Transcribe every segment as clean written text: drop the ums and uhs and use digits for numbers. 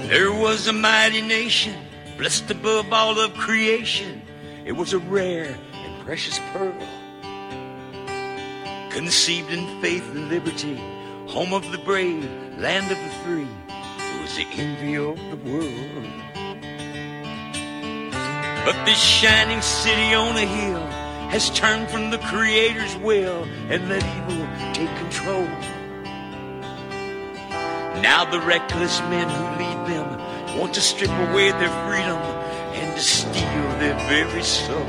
There was a mighty nation, blessed above all of creation. It was a rare and precious pearl, conceived in faith and liberty, home of the brave, land of the free. It was the envy of the world. But this shining city on a hill has turned from the Creator's will and let evil take control. Now the reckless men who lead them want to strip away their freedom and to steal their very soul.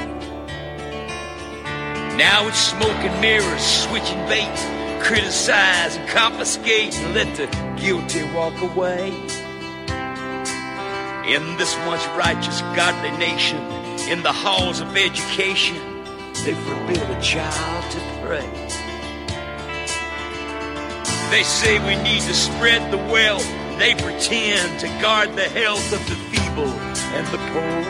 Now it's smoke and mirrors, switching baits, criticize and confiscate and let the guilty walk away. In this once righteous, godly nation, in the halls of education, they forbid a child to pray. They say we need to spread the wealth. They pretend to guard the health of the feeble and the poor,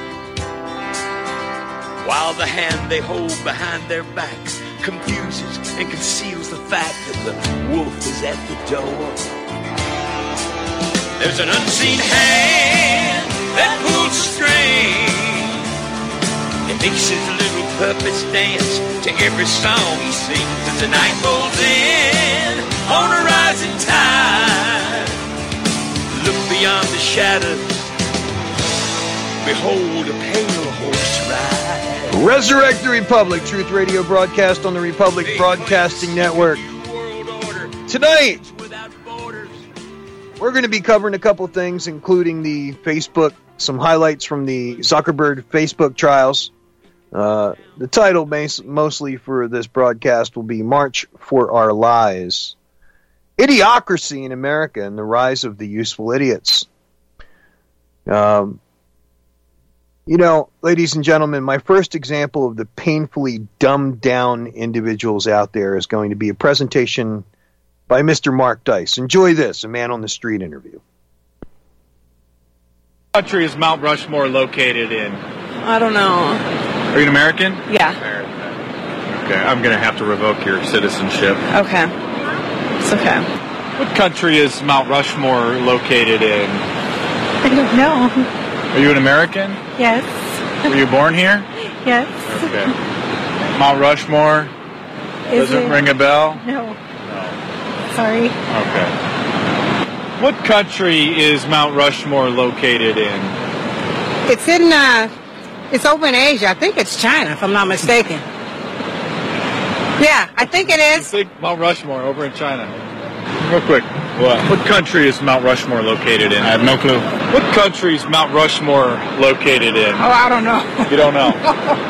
while the hand they hold behind their backs confuses and conceals the fact that the wolf is at the door. There's an unseen hand that pulls strings. It makes his little puppets dance to every song he sings as the night rolls in on a rising tide. Look beyond the shadows, behold a pale horse ride. Resurrect the Republic, Truth Radio broadcast on the Republic Broadcasting Network. Tonight, we're going to be covering a couple things, including the Facebook, some highlights from the Zuckerberg Facebook trials. The title mostly for this broadcast will be March for Our Lies. Idiocracy in America and the rise of the useful idiots. You know, ladies and gentlemen, my first example of the painfully dumbed down individuals out there is going to be a presentation by Mr. Mark Dice. Enjoy this, a man on the street interview. What country is Mount Rushmore located in? I don't know. Are you an American? Yeah. American. Okay, I'm going to have to revoke your citizenship. Okay. It's okay. What country is Mount Rushmore located in? I don't know. Are you an American? Yes. Were you born here? Yes. Okay. Mount Rushmore doesn't ring a bell? No. Sorry. Okay. What country is Mount Rushmore located in? It's in, it's over in Asia. I think it's China, if I'm not mistaken. Yeah, I think it is. I think Mount Rushmore over in China. Real quick. What country is Mount Rushmore located in? I have no clue. What country is Mount Rushmore located in? Oh, I don't know. You don't know?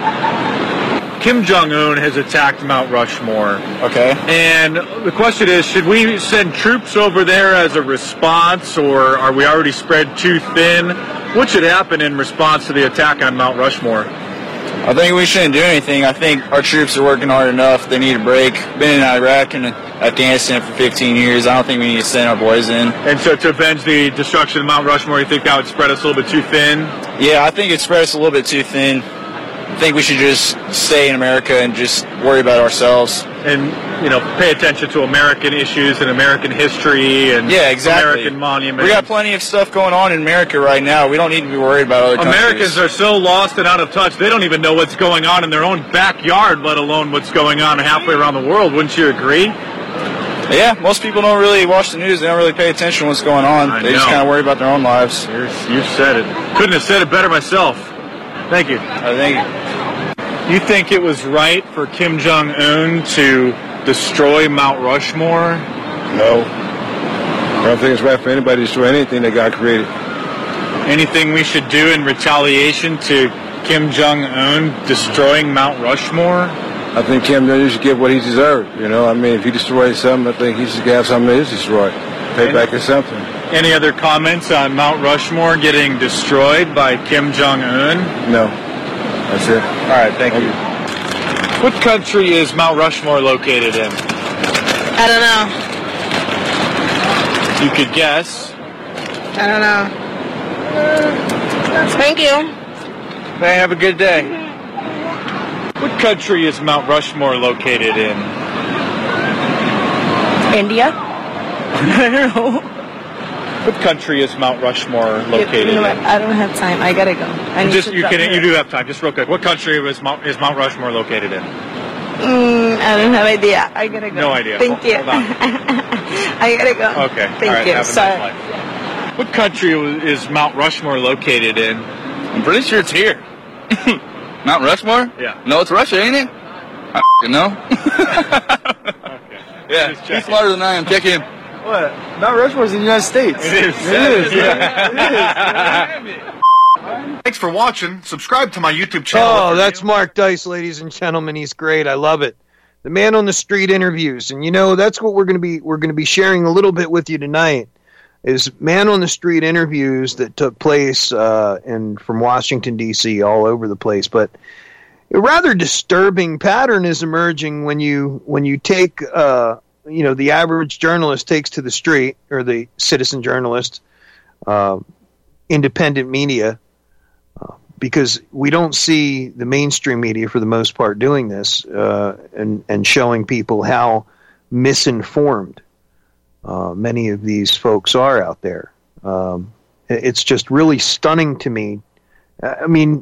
Kim Jong-un has attacked Mount Rushmore. Okay. And the question is, should we send troops over there as a response, or are we already spread too thin? What should happen in response to the attack on Mount Rushmore? I think we shouldn't do anything. I think our troops are working hard enough. They need a break. Been in Iraq and Afghanistan for 15 years. I don't think we need to send our boys in. And so to avenge the destruction of Mount Rushmore, you think that would spread us a little bit too thin? Yeah, I think it spread us a little bit too thin. I think we should just stay in America and just worry about ourselves. And, you know, pay attention to American issues and American history and American monuments. We got plenty of stuff going on in America right now. We don't need to be worried about other countries. Americans are so lost and out of touch, they don't even know what's going on in their own backyard, let alone what's going on halfway around the world. Wouldn't you agree? Yeah, most people don't really watch the news. They don't really pay attention to what's going on. They just kind of worry about their own lives. You said it. Couldn't have said it better myself. Thank you. Thank you. You think it was right for Kim Jong-un to destroy Mount Rushmore? No. I don't think it's right for anybody to destroy anything that God created. Anything we should do in retaliation to Kim Jong-un destroying Mount Rushmore? I think Kim Jong-un should get what he deserved. You know, I mean, if he destroyed something, I think he should have something that is destroyed. Payback or something. Any other comments on Mount Rushmore getting destroyed by Kim Jong-un? No. That's it. All right, thank you. What country is Mount Rushmore located in? I don't know. You could guess. I don't know. Thank you. May have a good day. What country is Mount Rushmore located in? India? I don't know. What country is Mount Rushmore located You know what? in? I don't have time. I gotta go. I need to drop You her. do have time. Just real quick. What country is Mount Rushmore located in? I don't have idea. I gotta go. No idea. Thank you. Hold on. I gotta go. Okay. Thank All right. you. Have a Sorry. nice life. What country is Mount Rushmore located in? I'm pretty sure it's here. Mount Rushmore? Yeah. No, it's Russia, ain't it? I f***ing know. Okay. Yeah, Just he's checking. smarter than I am. Check in. What? Mount Rushmore's in the United States. It is. Thanks for watching. Subscribe to my YouTube channel. Oh, that's Mark Dice, ladies and gentlemen. He's great. I love it. The man on the street interviews, and that's what we're going to be sharing a little bit with you tonight. Is man on the street interviews that took place from Washington D.C. all over the place, but a rather disturbing pattern is emerging when you take the average journalist takes to the street, or the citizen journalist, independent media. Because we don't see the mainstream media, for the most part, doing this and showing people how misinformed many of these folks are out there. It's just really stunning to me. I mean,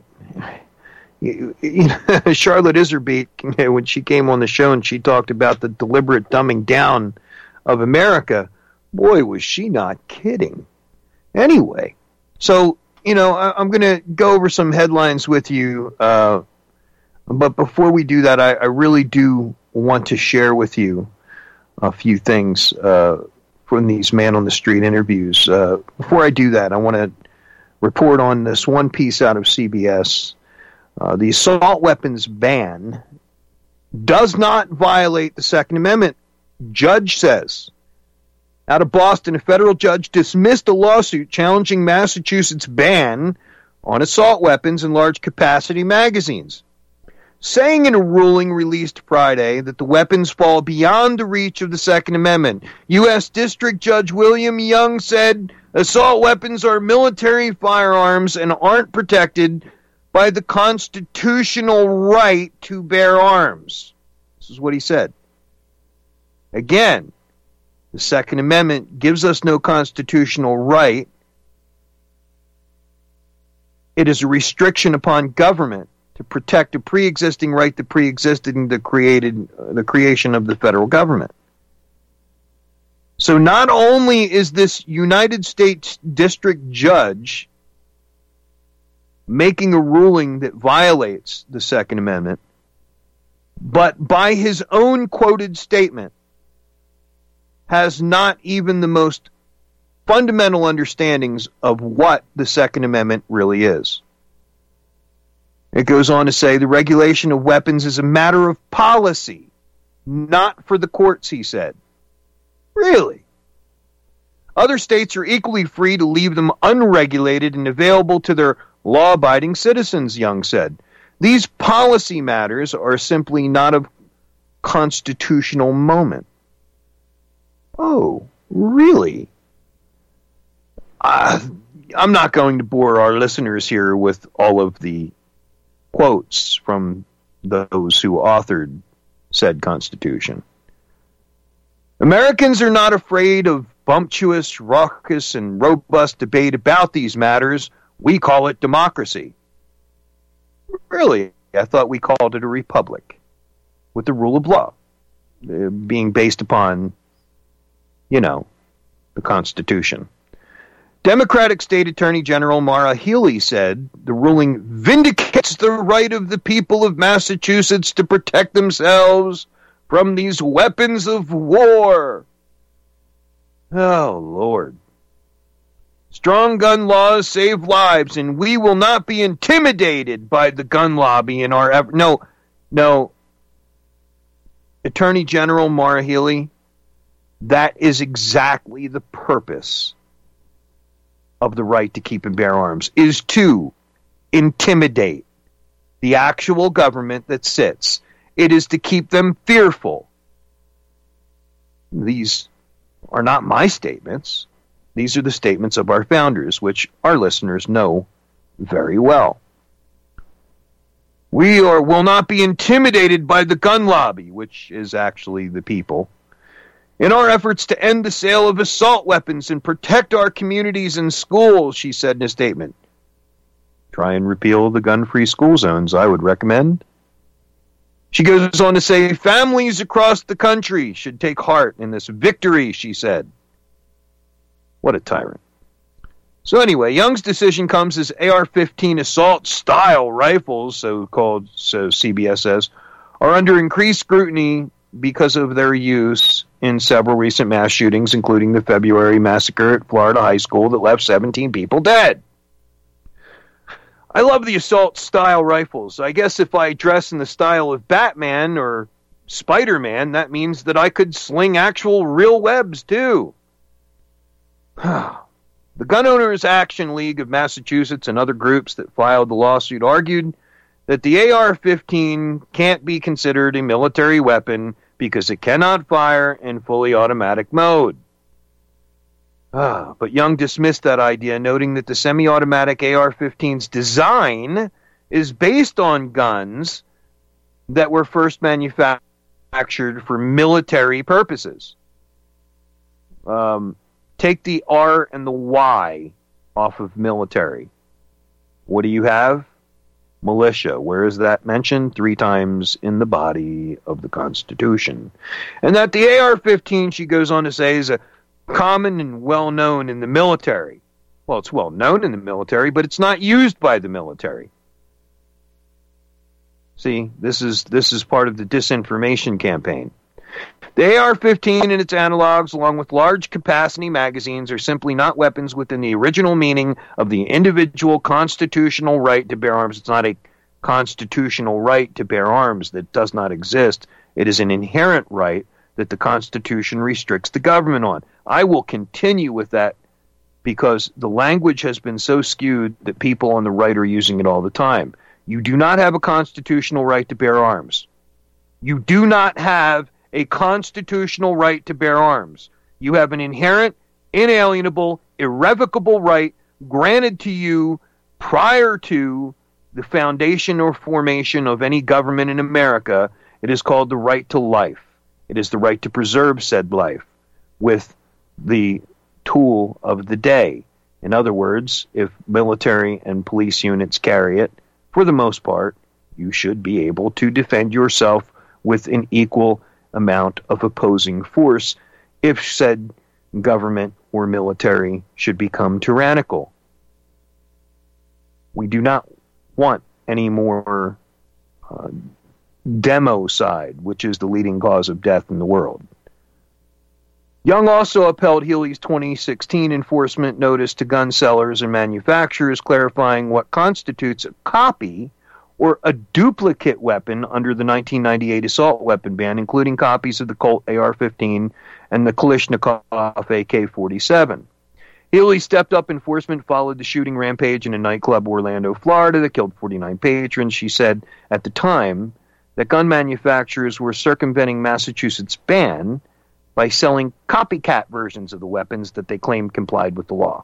Charlotte Iserbyt, when she came on the show and she talked about the deliberate dumbing down of America, boy, was she not kidding. Anyway, so... I'm going to go over some headlines with you, but before we do that, I really do want to share with you a few things from these man-on-the-street interviews. Before I do that, I want to report on this one piece out of CBS. The assault weapons ban does not violate the Second Amendment, judge says. Out of Boston, a federal judge dismissed a lawsuit challenging Massachusetts' ban on assault weapons and large-capacity magazines, saying in a ruling released Friday that the weapons fall beyond the reach of the Second Amendment. U.S. District Judge William Young said assault weapons are military firearms and aren't protected by the constitutional right to bear arms. This is what he said. Again, the Second Amendment gives us no constitutional right. It is a restriction upon government to protect a pre-existing right that pre-existed in the creation of the federal government. So not only is this United States District Judge making a ruling that violates the Second Amendment, but by his own quoted statement, has not even the most fundamental understandings of what the Second Amendment really is. It goes on to say the regulation of weapons is a matter of policy, not for the courts, he said. Really? Other states are equally free to leave them unregulated and available to their law-abiding citizens, Young said. These policy matters are simply not of constitutional moment. Oh, really? I'm not going to bore our listeners here with all of the quotes from those who authored said Constitution. Americans are not afraid of bumptious, raucous, and robust debate about these matters. We call it democracy. Really? I thought we called it a republic with the rule of law being based upon the Constitution. Democratic State Attorney General Maura Healey said the ruling vindicates the right of the people of Massachusetts to protect themselves from these weapons of war. Oh, Lord. Strong gun laws save lives, and we will not be intimidated by the gun lobby in our effort. No. Attorney General Maura Healey, that is exactly the purpose of the right to keep and bear arms, is to intimidate the actual government that sits. It is to keep them fearful. These are not my statements. These are the statements of our founders, which our listeners know very well. We will not be intimidated by the gun lobby, which is actually the people. In our efforts to end the sale of assault weapons and protect our communities and schools, she said in a statement. Try and repeal the gun-free school zones, I would recommend. She goes on to say, families across the country should take heart in this victory, she said. What a tyrant. So anyway, Young's decision comes as AR-15 assault-style rifles, so CBS says, are under increased scrutiny because of their use in several recent mass shootings, including the February massacre at Florida High School that left 17 people dead. I love the assault-style rifles. I guess if I dress in the style of Batman or Spider-Man, that means that I could sling actual real webs, too. The Gun Owners Action League of Massachusetts and other groups that filed the lawsuit argued that the AR-15 can't be considered a military weapon because it cannot fire in fully automatic mode. But Young dismissed that idea, noting that the semi-automatic AR-15's design is based on guns that were first manufactured for military purposes. Take the R and the Y off of military. What do you have? Militia. Where is that mentioned? 3 times in the body of the Constitution. And that the AR-15, she goes on to say, is a common and well-known in the military. Well, it's well-known in the military, but it's not used by the military. See, this is part of the disinformation campaign. The AR-15 and its analogs, along with large-capacity magazines, are simply not weapons within the original meaning of the individual constitutional right to bear arms. It's not a constitutional right to bear arms that does not exist. It is an inherent right that the Constitution restricts the government on. I will continue with that because the language has been so skewed that people on the right are using it all the time. You do not have a constitutional right to bear arms. You do not have a constitutional right to bear arms. You have an inherent, inalienable, irrevocable right granted to you prior to the foundation or formation of any government in America. It is called the right to life. It is the right to preserve said life with the tool of the day. In other words, if military and police units carry it, for the most part, you should be able to defend yourself with an equal amount of opposing force if said government or military should become tyrannical. We do not want any more democide, which is the leading cause of death in the world. Young also upheld Healey's 2016 enforcement notice to gun sellers and manufacturers clarifying what constitutes a copy or a duplicate weapon under the 1998 assault weapon ban, including copies of the Colt AR-15 and the Kalashnikov AK-47. Healey stepped up enforcement, followed the shooting rampage in a nightclub in Orlando, Florida, that killed 49 patrons. She said at the time that gun manufacturers were circumventing Massachusetts' ban by selling copycat versions of the weapons that they claimed complied with the law.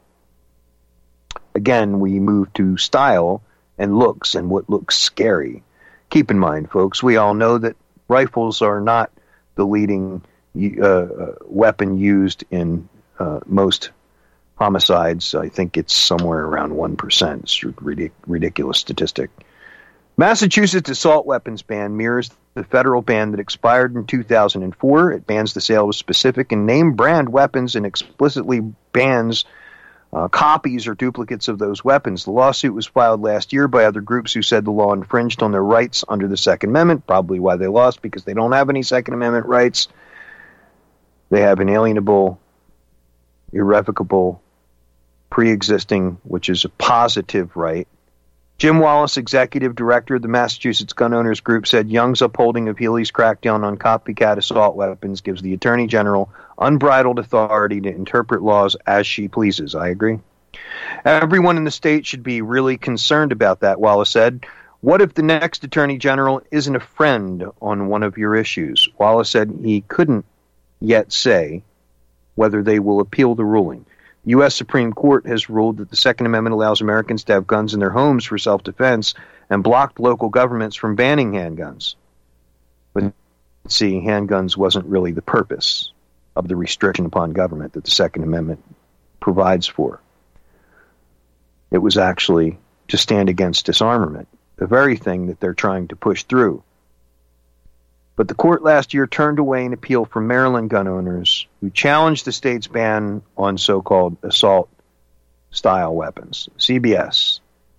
Again, we move to style and looks and what looks scary. Keep in mind, folks, we all know that rifles are not the leading weapon used in most homicides. I think it's somewhere around 1%. It's a ridiculous statistic. Massachusetts' assault weapons ban mirrors the federal ban that expired in 2004. It bans the sale of specific and name brand weapons and explicitly bans copies or duplicates of those weapons. The lawsuit was filed last year by other groups who said the law infringed on their rights under the Second Amendment, probably why they lost, because they don't have any Second Amendment rights. They have inalienable, irrevocable, pre-existing, which is a positive right. Jim Wallace, executive director of the Massachusetts Gun Owners Group, said Young's upholding of Healey's crackdown on copycat assault weapons gives the Attorney General unbridled authority to interpret laws as she pleases. I agree. Everyone in the state should be really concerned about that, Wallace said. What if the next Attorney General isn't a friend on one of your issues? Wallace said he couldn't yet say whether they will appeal the ruling. The U.S. Supreme Court has ruled that the Second Amendment allows Americans to have guns in their homes for self-defense and blocked local governments from banning handguns. But see, handguns wasn't really the purpose. of the restriction upon government that the Second Amendment provides for. It was actually to stand against disarmament, the very thing that they're trying to push through. But the court last year turned away an appeal from Maryland gun owners who challenged the state's ban on so-called assault-style weapons, CBS.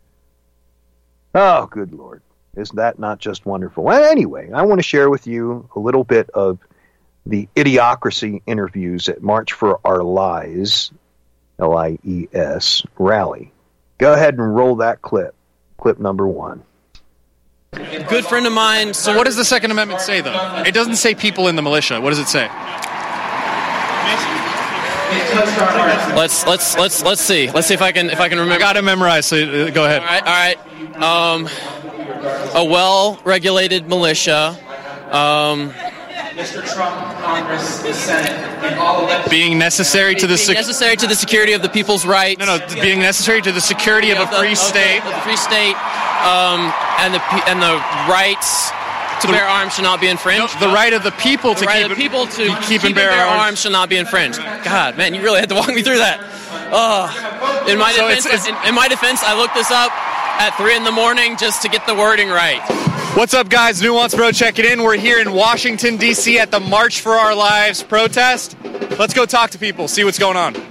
Oh, good Lord. Isn't that not just wonderful? Well, anyway, I want to share with you a little bit of the Idiocracy interviews at March for Our Lies, L-I-E-S, rally. Go ahead and roll that clip number 1. Good friend of mine. So what does the Second Amendment say, though? It doesn't say people in the militia. What does it say? Let's see. Let's see if I can remember. I got it memorized, so go ahead. All right. A well-regulated militia. Mr. Trump, Congress, the Senate, and all elected... Being necessary to the security of the people's rights. No, being necessary to the security of a free state. Of the free state, and the rights to bear arms should not be infringed. No, the right of the people to keep and bear arms should not be infringed. God, man, you really had to walk me through that. In my defense, I looked this up at 3 a.m. just to get the wording right. What's up, guys? Nuance Bro checking in. We're here in Washington, D.C. at the March for Our Lives protest. Let's go talk to people, see what's going on.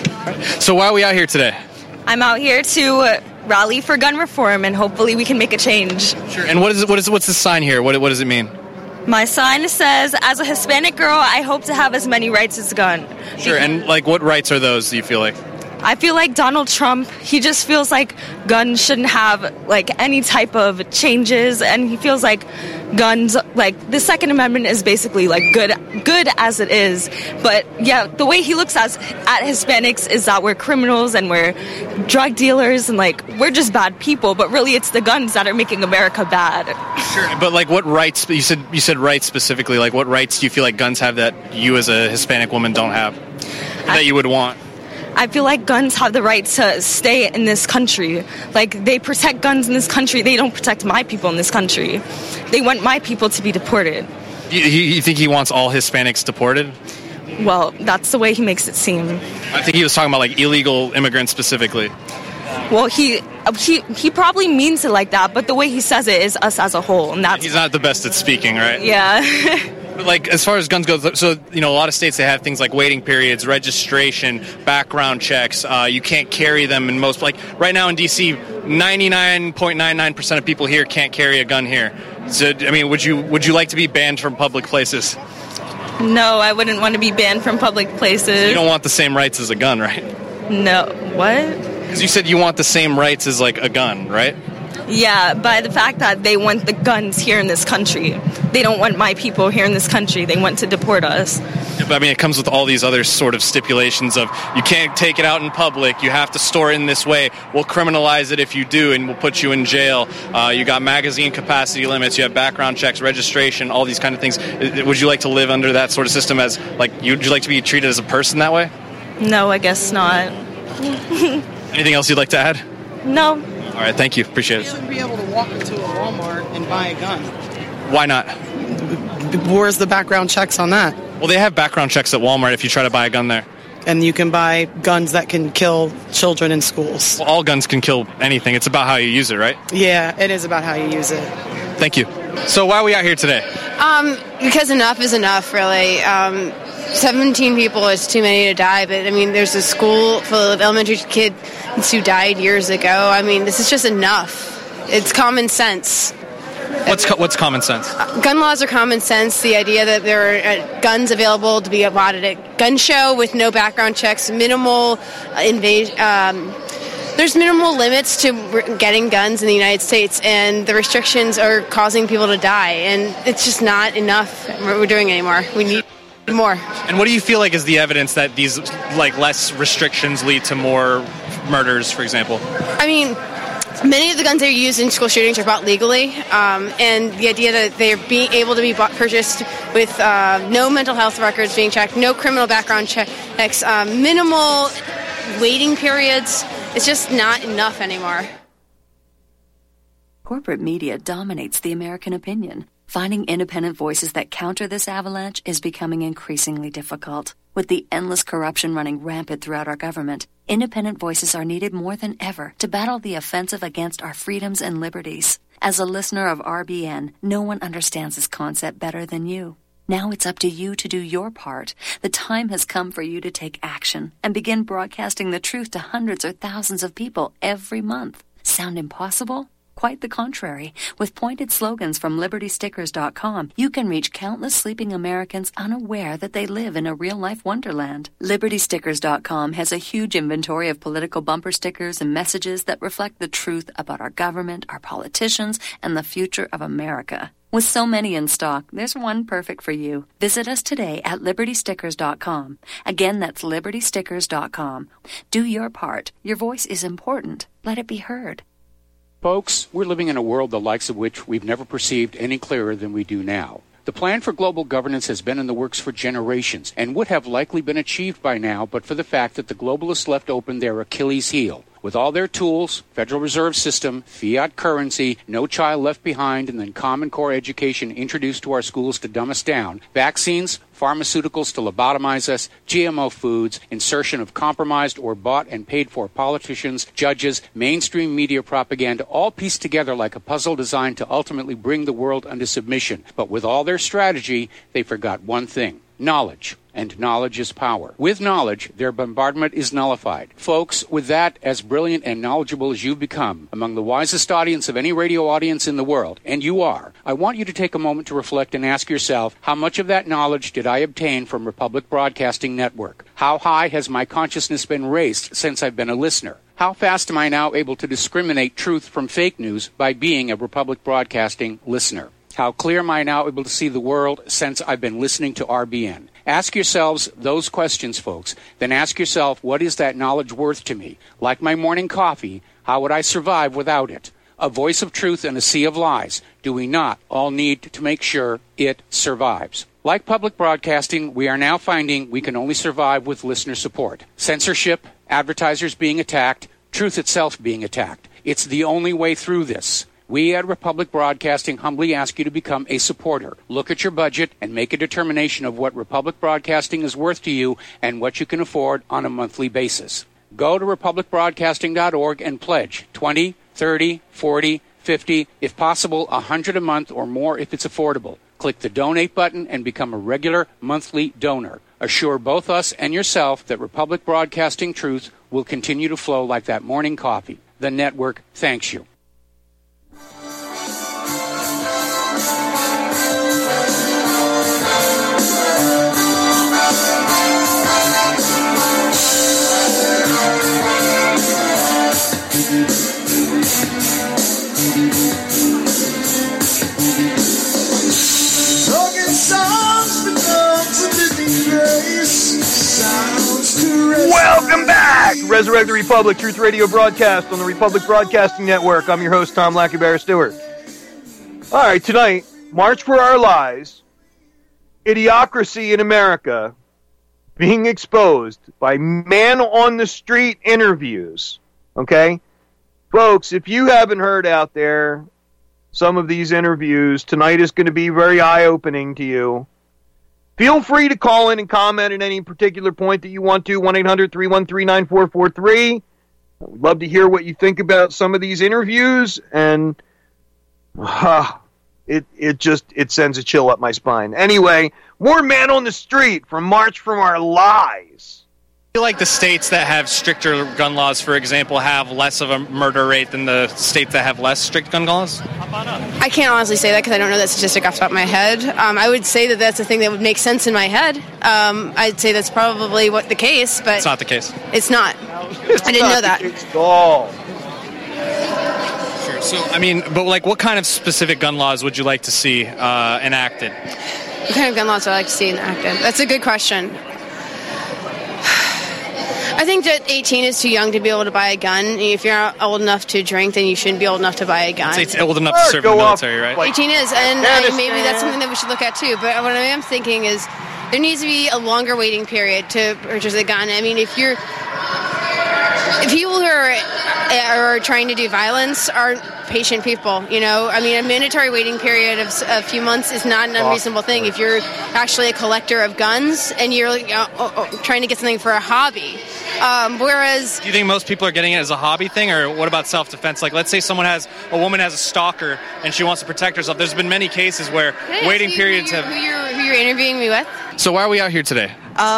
So why are we out here today? I'm out here to rally for gun reform, and hopefully we can make a change. Sure. And what's the sign here? What does it mean? My sign says, as a Hispanic girl, I hope to have as many rights as a gun. Sure. And what rights are those, do you feel like? I feel like Donald Trump, he just feels like guns shouldn't have, any type of changes, and he feels like guns, the Second Amendment is basically, good as it is. But, yeah, the way he looks at Hispanics is that we're criminals and we're drug dealers and, we're just bad people, but really it's the guns that are making America bad. Sure, but, what rights, you said rights specifically, what rights do you feel like guns have that you as a Hispanic woman don't have, that you would want? I feel like guns have the right to stay in this country. They protect guns in this country. They don't protect my people in this country. They want my people to be deported. You think he wants all Hispanics deported? Well, that's the way he makes it seem. I think he was talking about, illegal immigrants specifically. Well, he probably means it like that, but the way he says it is us as a whole. And that's... He's not the best at speaking, right? Yeah. But as far as guns go, so, a lot of states, they have things like waiting periods, registration, background checks. You can't carry them in most, right now in D.C., 99.99% of people here can't carry a gun here. So, would you like to be banned from public places? No, I wouldn't want to be banned from public places. You don't want the same rights as a gun, right? No. What? Because you said you want the same rights as, a gun, right? Yeah, by the fact that they want the guns here in this country. They don't want my people here in this country. They want to deport us. Yeah, but it comes with all these other sort of stipulations of you can't take it out in public. You have to store it in this way. We'll criminalize it if you do, and we'll put you in jail. You got magazine capacity limits. You have background checks, registration, all these kind of things. Would you like to live under that sort of system as, would you like to be treated as a person that way? No, I guess not. Anything else you'd like to add? No. All right, thank you. Appreciate it. You shouldn't be able to walk into a Walmart and buy a gun. Why not? Where's the background checks on that? Well, they have background checks at Walmart if you try to buy a gun there. And you can buy guns that can kill children in schools. Well, all guns can kill anything. It's about how you use it, right? Yeah, it is about how you use it. Thank you. So why are we out here today? Because enough is enough, really. 17 people is too many to die, but there's a school full of elementary kids who died years ago. This is just enough. It's common sense. What's common sense? Gun laws are common sense. The idea that there are guns available to be allotted at gun show with no background checks, minimal invasion. There's minimal limits to getting guns in the United States, and the restrictions are causing people to die, and it's just not enough what we're doing anymore. We need more. And what do you feel like is the evidence that these less restrictions lead to more murders, for example? Many of the guns that are used in school shootings are bought legally, and the idea that they're being able to be purchased with no mental health records being checked, no criminal background checks, minimal waiting periods, it's just not enough anymore. Corporate media dominates the American opinion. Finding independent voices that counter this avalanche is becoming increasingly difficult. With the endless corruption running rampant throughout our government, independent voices are needed more than ever to battle the offensive against our freedoms and liberties. As a listener of RBN, no one understands this concept better than you. Now it's up to you to do your part. The time has come for you to take action and begin broadcasting the truth to hundreds or thousands of people every month. Sound impossible? Quite the contrary. With pointed slogans from LibertyStickers.com, you can reach countless sleeping Americans unaware that they live in a real-life wonderland. LibertyStickers.com has a huge inventory of political bumper stickers and messages that reflect the truth about our government, our politicians, and the future of America. With so many in stock, there's one perfect for you. Visit us today at LibertyStickers.com. Again, that's LibertyStickers.com. Do your part. Your voice is important. Let it be heard. Folks, we're living in a world the likes of which we've never perceived any clearer than we do now. The plan for global governance has been in the works for generations and would have likely been achieved by now but for the fact that the globalists left open their Achilles heel. With all their tools, Federal Reserve System, fiat currency, no child left behind, and then Common Core education introduced to our schools to dumb us down, vaccines, pharmaceuticals to lobotomize us, GMO foods, insertion of compromised or bought and paid for politicians, judges, mainstream media propaganda, all pieced together like a puzzle designed to ultimately bring the world under submission. But with all their strategy, they forgot one thing: knowledge. And knowledge is power. With knowledge, their bombardment is nullified. Folks, with that, as brilliant and knowledgeable as you've become, among the wisest audience of any radio audience in the world, and you are, I want you to take a moment to reflect and ask yourself, how much of that knowledge did I obtain from Republic Broadcasting Network? How high has my consciousness been raised since I've been a listener? How fast am I now able to discriminate truth from fake news by being a Republic Broadcasting listener? How clear am I now able to see the world since I've been listening to RBN? Ask yourselves those questions, folks. Then ask yourself, what is that knowledge worth to me? Like my morning coffee, how would I survive without it? A voice of truth in a sea of lies. Do we not all need to make sure it survives? Like public broadcasting, we are now finding we can only survive with listener support. Censorship, advertisers being attacked, truth itself being attacked. It's the only way through this. We at Republic Broadcasting humbly ask you to become a supporter. Look at your budget and make a determination of what Republic Broadcasting is worth to you and what you can afford on a monthly basis. Go to republicbroadcasting.org and pledge $20, $30, $40, $50, if possible, $100 a month or more if it's affordable. Click the donate button and become a regular monthly donor. Assure both us and yourself that Republic Broadcasting truth will continue to flow like that morning coffee. The network thanks you. Welcome back! Resurrect the Republic, Truth Radio broadcast on the Republic Broadcasting Network. I'm your host, Tom Lackey Stewart. All right, tonight, March for Our Lies, Idiocracy in America, being exposed by man-on-the-street interviews. Okay? Folks, if you haven't heard out there some of these interviews, tonight is going to be very eye-opening to you. Feel free to call in and comment at any particular point that you want to, 1-800-313-9443. I would love to hear what you think about some of these interviews, and it sends a chill up my spine. Anyway, more Man on the Street from March from Our Lies. I feel like the states that have stricter gun laws, for example, have less of a murder rate than the states that have less strict gun laws? I can't honestly say that because I don't know that statistic off the top of my head. I would say that that's a thing that would make sense in my head. I'd say that's probably what the case, but... It's not the case. It's not. I didn't know that. It's all. Sure. So, I mean, but like, what kind of specific gun laws would you like to see enacted? What kind of gun laws would I like to see enacted? That's a good question. I think that 18 is too young to be able to buy a gun. If you're not old enough to drink, then you shouldn't be old enough to buy a gun. It's old enough to serve in the military, right? 18 is, and maybe that's something that we should look at too. But what I am thinking is there needs to be a longer waiting period to purchase a gun. I mean, if people who are or trying to do violence are patient people. You know, I mean, a mandatory waiting period of a few months is not an unreasonable thing if you're actually a collector of guns and you're trying to get something for a hobby. Whereas, do you think most people are getting it as a hobby thing, or what about self-defense? Like, let's say a woman has a stalker and she wants to protect herself. There's been many cases where waiting periods have. Who you're interviewing me with? So why are we out here today?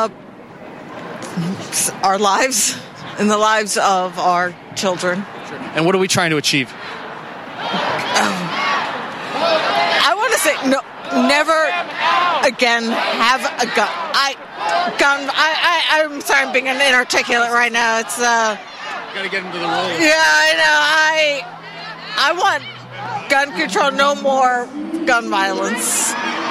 Our lives and the lives of our children. And what are we trying to achieve? I want to say no. Never again have a gun. I'm sorry, I'm being inarticulate right now. It's gotta get into the role. Yeah, I know. I want gun control. No more gun violence.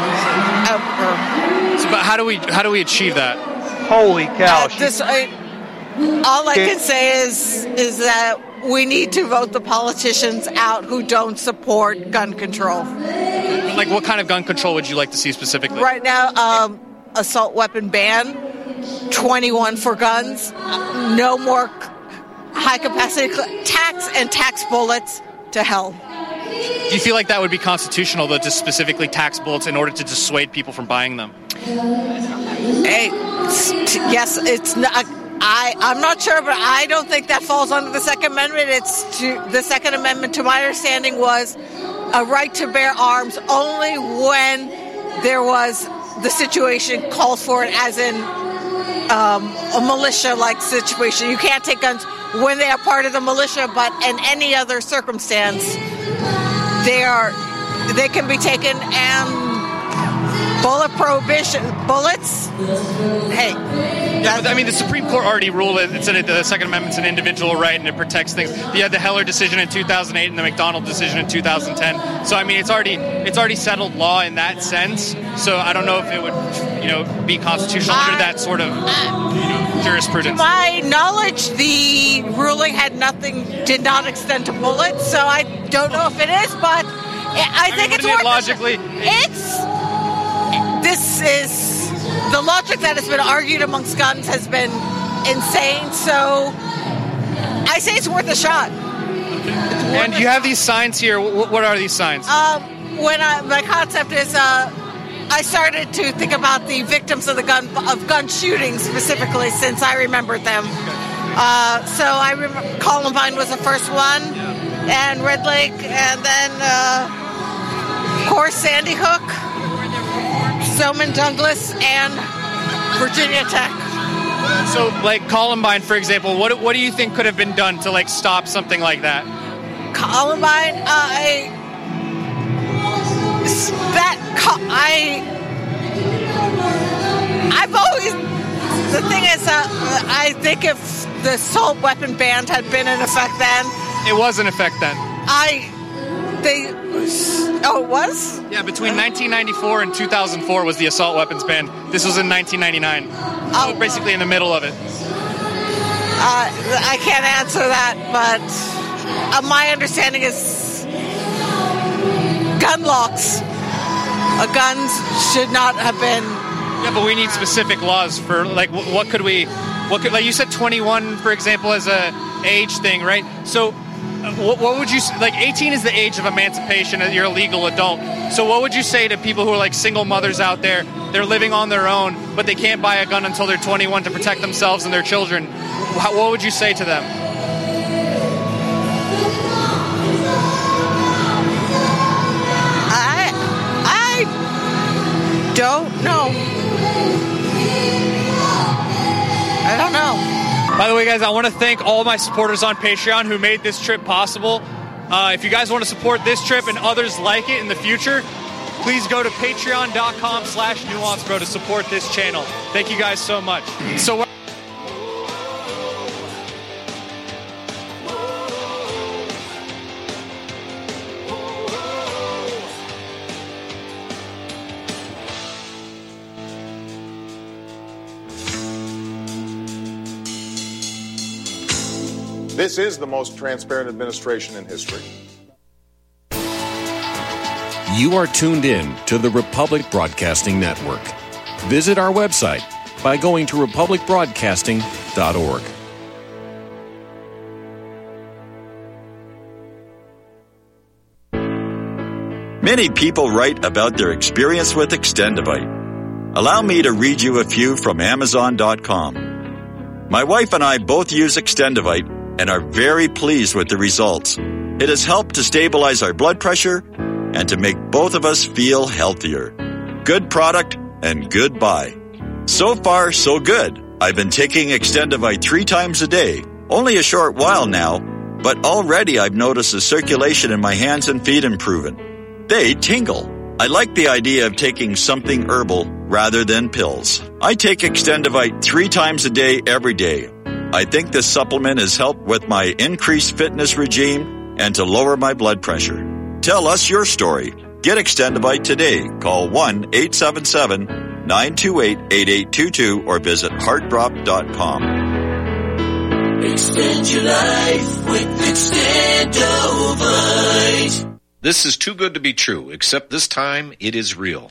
So, but how do we achieve that? Holy cow! All I can say is that we need to vote the politicians out who don't support gun control. Like, what kind of gun control would you like to see specifically? Right now, assault weapon ban, 21 for guns, no more high-capacity tax bullets to hell. Do you feel like that would be constitutional, though, to specifically tax bullets in order to dissuade people from buying them? Yes, it's not. I'm not sure, but I don't think that falls under the Second Amendment. The Second Amendment, to my understanding, was a right to bear arms only when there was the situation calls for it, as in a militia-like situation. You can't take guns when they are part of the militia, but in any other circumstance, they can be taken. And bullet prohibition, bullets. Hey, yeah, I mean, the Supreme Court already ruled it. It's the Second Amendment's an individual right and it protects things. You had the Heller decision in 2008 and the McDonald decision in 2010. So I mean, it's already settled law in that sense. So I don't know if it would, be constitutional under that sort of jurisprudence. To my knowledge, the ruling did not extend to bullets. So I don't know if it is, but I think it's worth logically. This is the logic that has been argued amongst guns has been insane. So I say it's worth a shot. And you have these signs here. What are these signs? My concept is I started to think about the victims of gun shootings specifically since I remembered them. So I remember Columbine was the first one, and Red Lake, and then of course Sandy Hook, Stoneman Douglas, and Virginia Tech. So, like Columbine, for example, what do you think could have been done to stop something like that? Columbine, I've always. The thing is, I think if the assault weapon ban had been in effect then, it was in effect then. It was? Yeah, between 1994 and 2004 was the assault weapons ban. This was in 1999. So basically in the middle of it. I can't answer that, but my understanding is gun locks. Guns should not have been. Yeah, but we need specific laws for like like you said 21, for example, as a age thing, right? So what would you, 18 is the age of emancipation, you're a legal adult. So what would you say to people who are like single mothers out there, they're living on their own, but they can't buy a gun until they're 21 to protect themselves and their children? What would you say to them? I don't know. I don't know. By the way, guys, I want to thank all my supporters on Patreon who made this trip possible. If you guys want to support this trip and others like it in the future, please go to patreon.com/nuancebro to support this channel. Thank you guys so much. This is the most transparent administration in history. You are tuned in to the Republic Broadcasting Network. Visit our website by going to republicbroadcasting.org. Many people write about their experience with Extendivite. Allow me to read you a few from Amazon.com. My wife and I both use Extendivite and are very pleased with the results. It has helped to stabilize our blood pressure and to make both of us feel healthier. Good product and good buy. So far, so good. I've been taking Extendivite 3 times a day. Only a short while now, but already I've noticed the circulation in my hands and feet improving. They tingle. I like the idea of taking something herbal rather than pills. I take Extendivite 3 times a day every day. I think this supplement has helped with my increased fitness regime and to lower my blood pressure. Tell us your story. Get Extendivite today. Call 1-877-928-8822 or visit heartdrop.com. Extend your life with Extendivite. This is too good to be true, except this time it is real.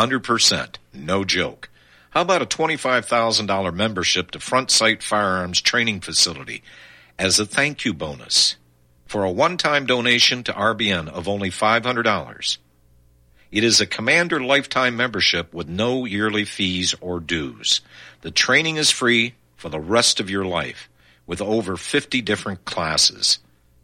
100%. No joke. How about a $25,000 membership to Front Sight Firearms Training Facility as a thank you bonus for a one-time donation to RBN of only $500? It is a Commander lifetime membership with no yearly fees or dues. The training is free for the rest of your life with over 50 different classes.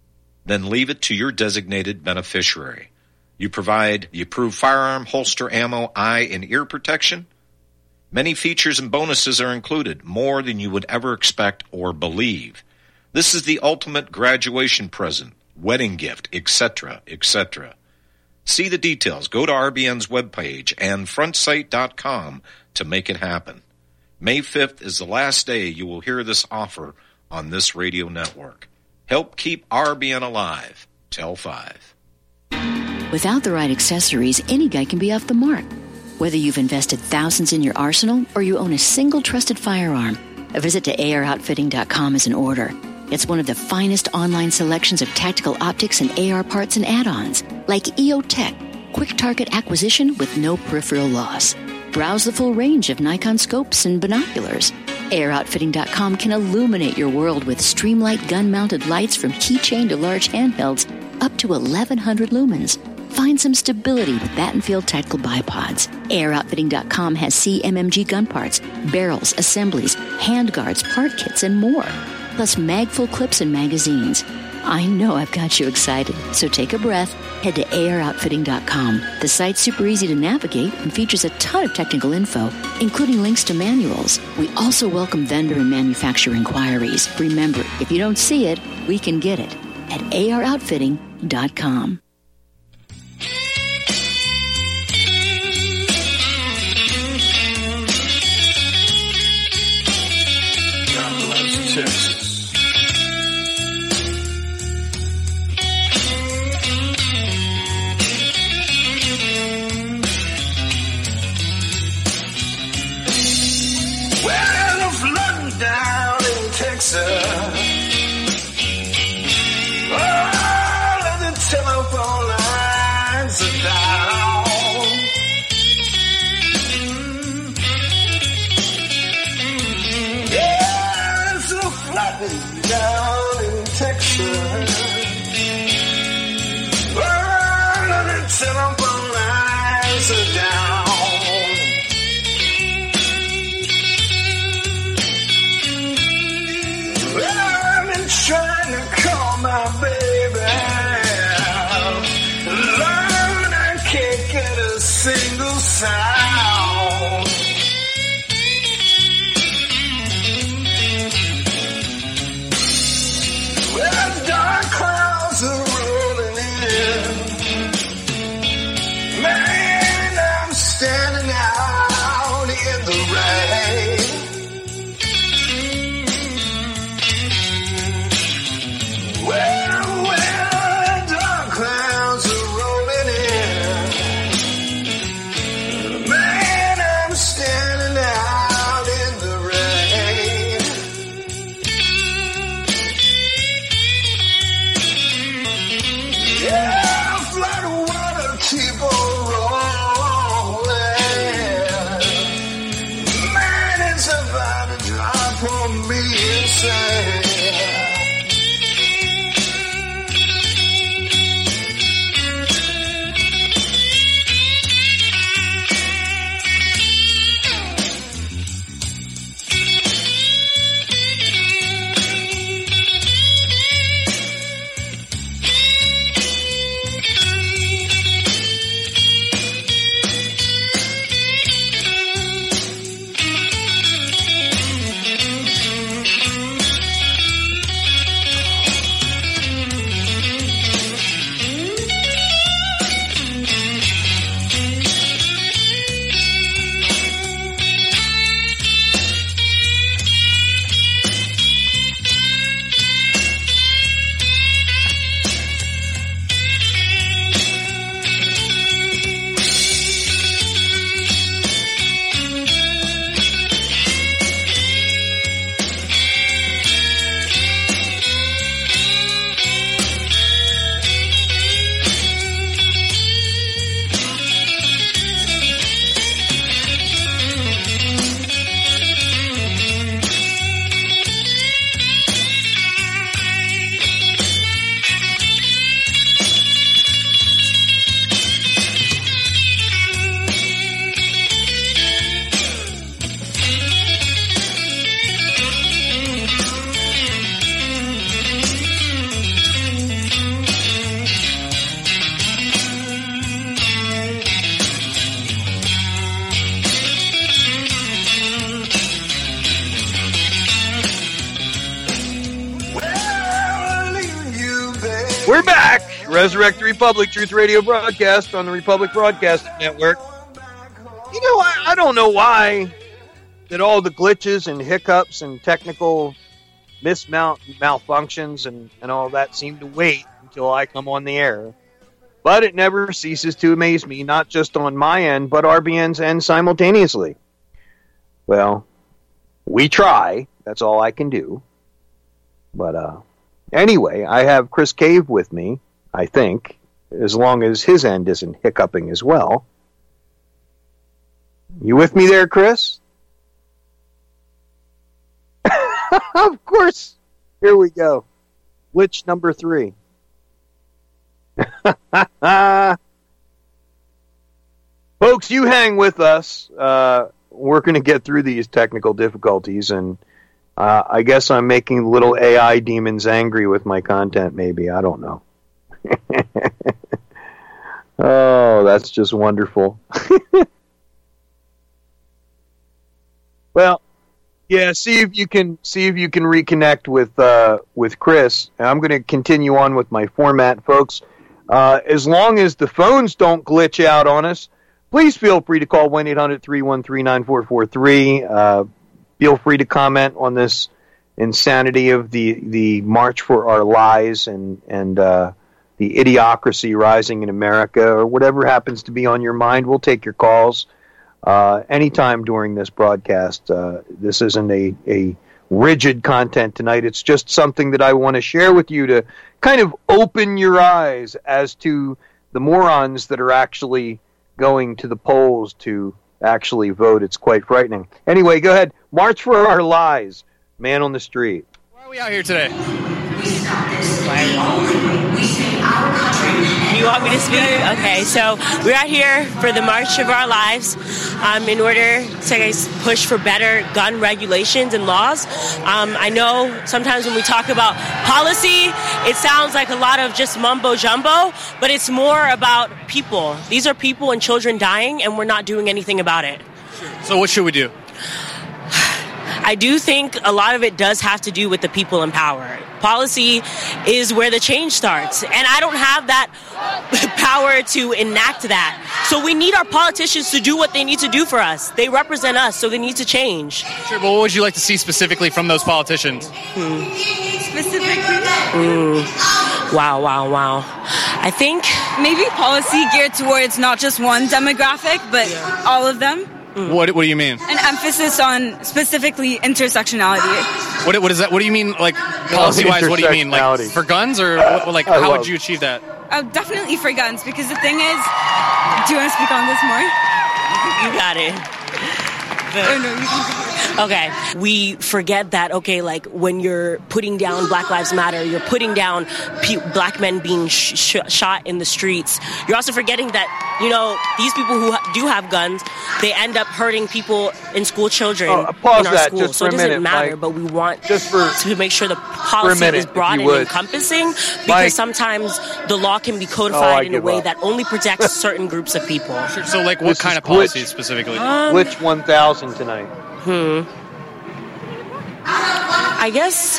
Then leave it to your designated beneficiary. You provide the approved firearm, holster, ammo, eye, and ear protection. Many features and bonuses are included, more than you would ever expect or believe. This is the ultimate graduation present, wedding gift, etc., etc. See the details. Go to RBN's webpage and frontsight.com to make it happen. May 5th is the last day you will hear this offer on this radio network. Help keep RBN alive. Tell 5. Without the right accessories, any guy can be off the mark. Whether you've invested thousands in your arsenal or you own a single trusted firearm, a visit to AROutfitting.com is in order. It's one of the finest online selections of tactical optics and AR parts and add-ons, like EOTech, quick target acquisition with no peripheral loss. Browse the full range of Nikon scopes and binoculars. AROutfitting.com can illuminate your world with Streamlight gun-mounted lights from keychain to large handhelds up to 1,100 lumens. Find some stability with Battenfield Tactical Bipods. AROutfitting.com has CMMG gun parts, barrels, assemblies, handguards, part kits, and more. Plus mag-full clips and magazines. I know I've got you excited, so take a breath. Head to AROutfitting.com. The site's super easy to navigate and features a ton of technical info, including links to manuals. We also welcome vendor and manufacturer inquiries. Remember, if you don't see it, we can get it at AROutfitting.com. Texas. Well, the flooding down in Texas. All of the telephone lines are down. Yeah, it's a flooding down in Texas. All of the telephone lines are down. Trying to call my baby. Lord, I can't get a single sound. Well, dark clouds are rolling in. Man, I'm standing out in the rain. Well, dark clouds are rolling in. Man, We're back. Resurrect the Republic, Truth Radio broadcast on the Republic Broadcasting Network. You know, I don't know why that all the glitches and hiccups and technical malfunctions and all that seem to wait until I come on the air. But it never ceases to amaze me, not just on my end, but RBN's end simultaneously. Well, we try. That's all I can do. But anyway, I have Chris Cave with me, I think, as long as his end isn't hiccuping as well. You with me there, Chris? Of course. Here we go. Glitch number 3. Folks, you hang with us. We're going to get through these technical difficulties, and I guess I'm making little AI demons angry with my content, maybe. I don't know. Oh, that's just wonderful. Well, yeah, see if you can reconnect with Chris. And I'm going to continue on with my format, folks. As long as the phones don't glitch out on us, please feel free to call 1-800-313-9443. Feel free to comment on this insanity of the March for Our Lies and the idiocracy rising in America, or whatever happens to be on your mind. We'll take your calls anytime during this broadcast. This isn't a rigid content tonight. It's just something that I want to share with you to kind of open your eyes as to the morons that are actually going to the polls to actually vote. It's quite frightening. Anyway, go ahead. March for Our Lies. Man on the street. Why are we out here today? You want me to speak? Okay, so we're out here for the March of Our Lives in order to push for better gun regulations and laws. I know sometimes when we talk about policy, it sounds like a lot of just mumbo-jumbo, but it's more about people. These are people and children dying, and we're not doing anything about it. So what should we do? I do think a lot of it does have to do with the people in power. Policy is where the change starts, and I don't have that power to enact that. So we need our politicians to do what they need to do for us. They represent us, so they need to change. Sure, but what would you like to see specifically from those politicians? Specifically? Wow. I think maybe policy geared towards not just one demographic, but all of them. What do you mean? An emphasis on specifically intersectionality. What is that? What do you mean, like, policy-wise? What do you mean, like, for guns, or like how would you achieve that? Definitely for guns, because the thing is, do you want to speak on this more? You got it. Okay, we forget that, like when you're putting down Black Lives Matter, you're putting down black men being shot in the streets. You're also forgetting that, these people who do have guns, they end up hurting people in school children in our schools. So it doesn't matter, but we want to make sure the policy is broad and encompassing, because sometimes the law can be codified in a way that only protects certain groups of people. Sure. So, like, what kind of policies specifically? Glitch 1000 tonight. I guess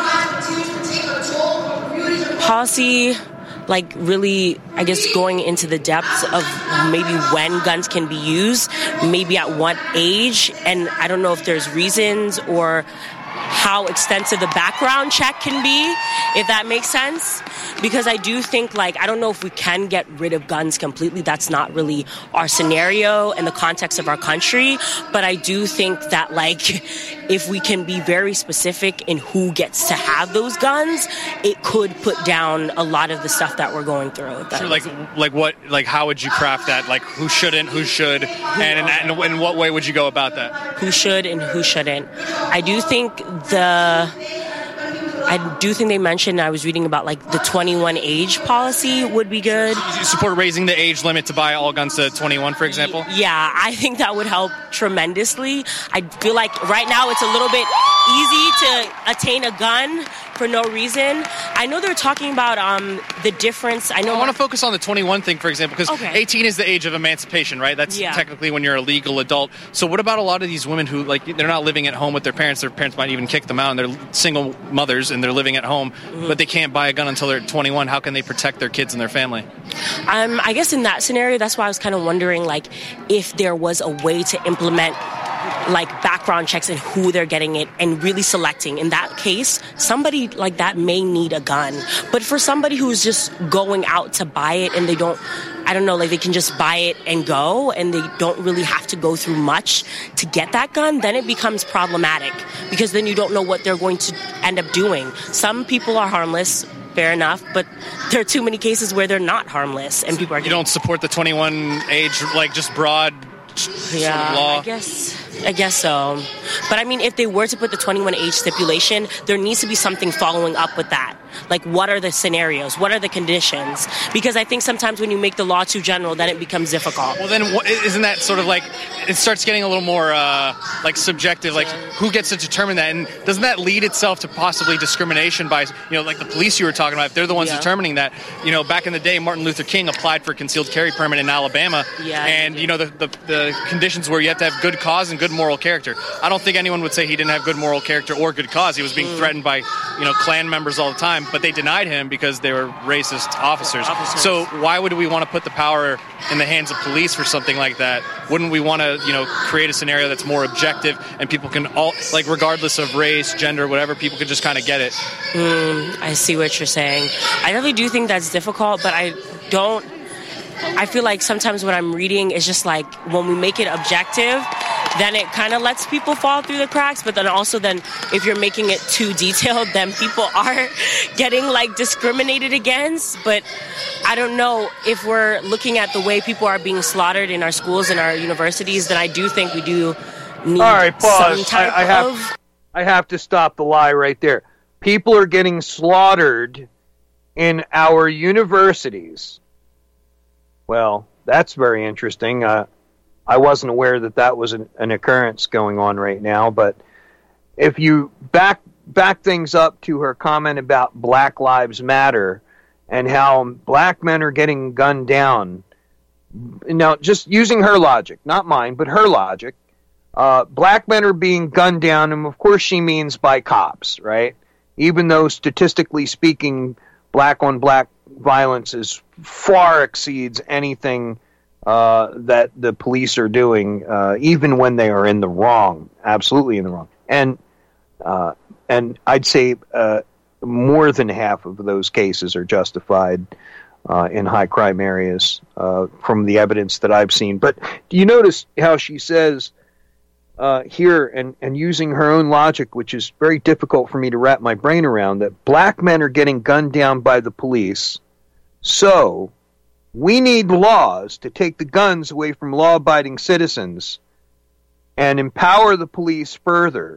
policy, like, really, I guess, going into the depths of maybe when guns can be used, maybe at what age, and I don't know if there's reasons or how extensive the background check can be, if that makes sense. Because I do think, I don't know if we can get rid of guns completely. That's not really our scenario in the context of our country. But I do think that, if we can be very specific in who gets to have those guns, it could put down a lot of the stuff that we're going through. Sure, how would you craft that? Like, who shouldn't, who should, and in what way would you go about that? Who should and who shouldn't. I do think they mentioned, I was reading about, the 21 age policy would be good. You support raising the age limit to buy all guns to 21, for example? Yeah, I think that would help tremendously. I feel like right now it's a little bit easy to attain a gun for no reason. I know they're talking about the difference. I want to focus on the 21 thing, for example, because Okay. 18 is the age of emancipation, right? That's technically when you're a legal adult. So what about a lot of these women who, like, they're not living at home with their parents? Their parents might even kick them out, and they're single mothers, and they're living at home, but they can't buy a gun until they're 21. How can they protect their kids and their family? I guess in that scenario, that's why I was kind of wondering, like, if there was a way to implement like background checks and who they're getting it and really selecting. In that case, somebody like that may need a gun. But for somebody who's just going out to buy it and they don't, I don't know, like they can just buy it and go and they don't really have to go through much to get that gun, then it becomes problematic because then you don't know what they're going to end up doing. Some people are harmless. Fair enough, but there are too many cases where they're not harmless and people are. You don't support the 21 age, like just broad sort of law? I guess so. But I mean, if they were to put the 21 age stipulation, there needs to be something following up with that. Like, what are the scenarios? What are the conditions? Because I think sometimes when you make the law too general, then it becomes difficult. Well, then isn't that sort of like, it starts getting a little more like subjective, like who gets to determine that? And doesn't that lead itself to possibly discrimination by, like the police you were talking about, if they're the ones determining that? Back in the day, Martin Luther King applied for a concealed carry permit in Alabama, and the conditions were you have to have good cause and good moral character. I don't think anyone would say he didn't have good moral character or good cause. He was being threatened by, Klan members all the time, but they denied him because they were racist officers. So why would we want to put the power in the hands of police for something like that? Wouldn't we want to, create a scenario that's more objective and people can all, like, regardless of race, gender, whatever, people could just kind of get it? I see what you're saying. I really do think that's difficult, but I feel like sometimes what I'm reading is just like when we make it objective, then it kind of lets people fall through the cracks. But then also if you're making it too detailed, then people are getting like discriminated against. But I don't know if we're looking at the way people are being slaughtered in our schools and our universities, then I do think we do need All right, pause. some type I have to stop the lie right there. People are getting slaughtered in our universities. Well, that's very interesting. I wasn't aware that was an occurrence going on right now, but if you back things up to her comment about Black Lives Matter and how black men are getting gunned down, now just using her logic, not mine, but her logic, black men are being gunned down, and of course she means by cops, right? Even though statistically speaking, black-on-black violence far exceeds anything that the police are doing, even when they are in the wrong, absolutely in the wrong. And I'd say more than half of those cases are justified in high crime areas from the evidence that I've seen. But do you notice how she says here, and using her own logic, which is very difficult for me to wrap my brain around, that black men are getting gunned down by the police, so we need laws to take the guns away from law-abiding citizens and empower the police further.